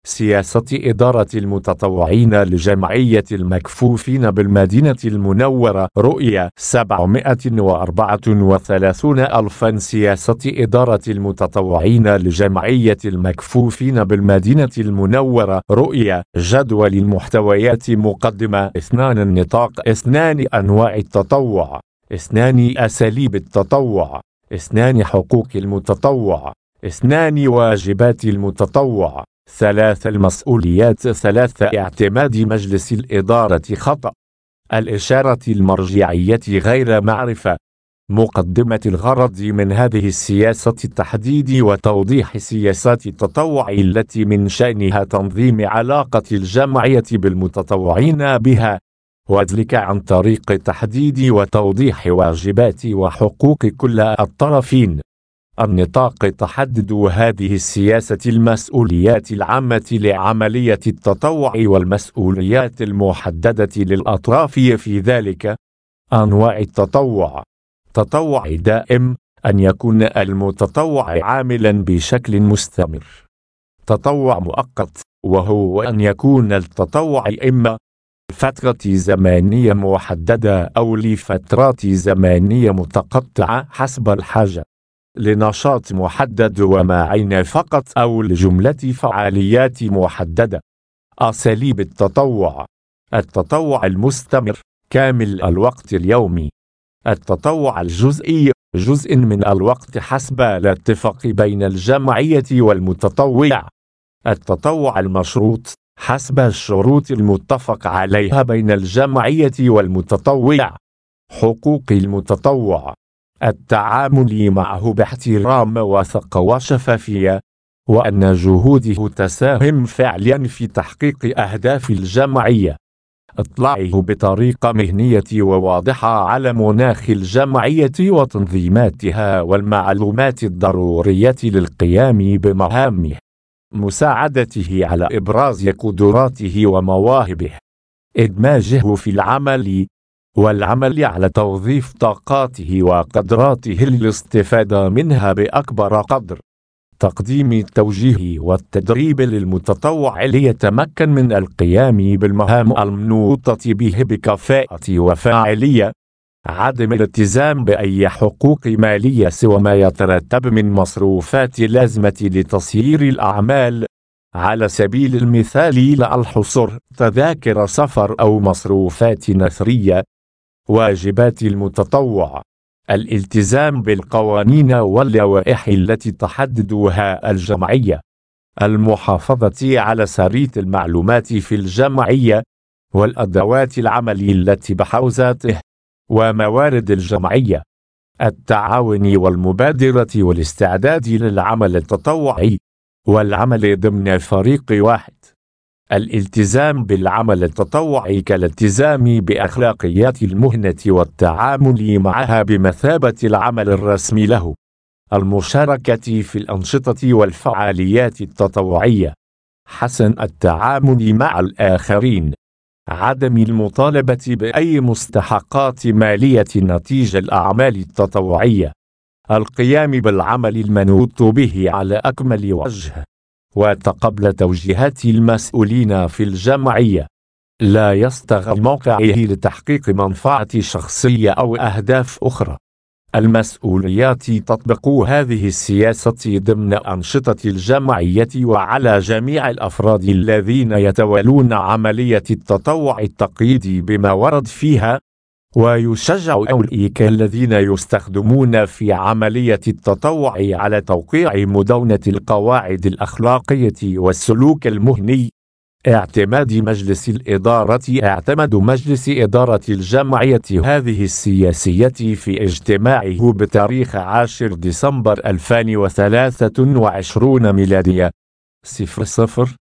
سياسة إدارة المتطوعين لجمعية المكفوفين بالمدينة المنورة رؤية 734,000. سياسة إدارة المتطوعين لجمعية المكفوفين بالمدينة المنورة رؤية. جدول المحتويات. مقدمة. 2. النطاق. 2. أنواع التطوع. 2. أساليب التطوع. 2. حقوق المتطوع. 2. واجبات المتطوع. 3. المسؤوليات. 3. اعتماد مجلس الإدارة. خطأ. الإشارة المرجعية غير معرفة. مقدمة. الغرض من هذه السياسة تحديد وتوضيح سياسات التطوع التي من شأنها تنظيم علاقة الجمعية بالمتطوعين بها، وذلك عن طريق تحديد وتوضيح واجبات وحقوق كل الطرفين. النطاق. تحدد هذه السياسة المسؤوليات العامة لعملية التطوع والمسؤوليات المحددة للأطراف في ذلك. أنواع التطوع. تطوع دائم، أن يكون المتطوع عاملا بشكل مستمر. تطوع مؤقت، وهو أن يكون التطوع إما فترة زمنية محددة أو لفترات زمنية متقطعة حسب الحاجة، لنشاط محدد ومعين فقط أو لجملة فعاليات محددة. أساليب التطوع. التطوع المستمر، كامل الوقت اليومي. التطوع الجزئي، جزء من الوقت حسب الاتفاق بين الجمعية والمتطوع. التطوع المشروط، حسب الشروط المتفق عليها بين الجمعية والمتطوع. حقوق المتطوع. التعامل معه باحترام وثقة وشفافية، وأن جهوده تساهم فعليا في تحقيق أهداف الجمعية. اطلاعه بطريقة مهنية وواضحة على مناخ الجمعية وتنظيماتها والمعلومات الضرورية للقيام بمهامه. مساعدته على إبراز قدراته ومواهبه. إدماجه في العمل، والعمل على توظيف طاقاته وقدراته للاستفادة منها بأكبر قدر. تقديم التوجيه والتدريب للمتطوع ليتمكن من القيام بالمهام المنوطة به بكفاءة وفاعلية. عدم الالتزام بأي حقوق مالية سوى ما يترتب من مصروفات لازمة لتسيير الأعمال، على سبيل المثال لا الحصر، تذاكر سفر أو مصروفات نثرية. واجبات المتطوع. الالتزام بالقوانين واللوائح التي تحددها الجمعية. المحافظة على سرية المعلومات في الجمعية، والأدوات العمل التي بحوزاته، وموارد الجمعية. التعاون والمبادرة والاستعداد للعمل التطوعي، والعمل ضمن فريق واحد. الالتزام بالعمل التطوعي كالالتزام بأخلاقيات المهنة والتعامل معها بمثابة العمل الرسمي له. المشاركة في الأنشطة والفعاليات التطوعية. حسن التعامل مع الآخرين. عدم المطالبة بأي مستحقات مالية نتيجة الأعمال التطوعية. القيام بالعمل المنوط به على أكمل وجه، وتقبل توجيهات المسؤولين في الجمعية. لا يستغل موقعه لتحقيق منفعة شخصية أو أهداف أخرى. المسؤوليات. تطبق هذه السياسة ضمن أنشطة الجمعية وعلى جميع الأفراد الذين يتولون عملية التطوع التقليدي بما ورد فيها، ويشجع أولئك الذين يستخدمون في عملية التطوع على توقيع مدونة القواعد الأخلاقية والسلوك المهني. اعتماد مجلس الإدارة. اعتمد مجلس إدارة الجمعية هذه السياسية في اجتماعه بتاريخ 10 ديسمبر 2023 ميلادية 00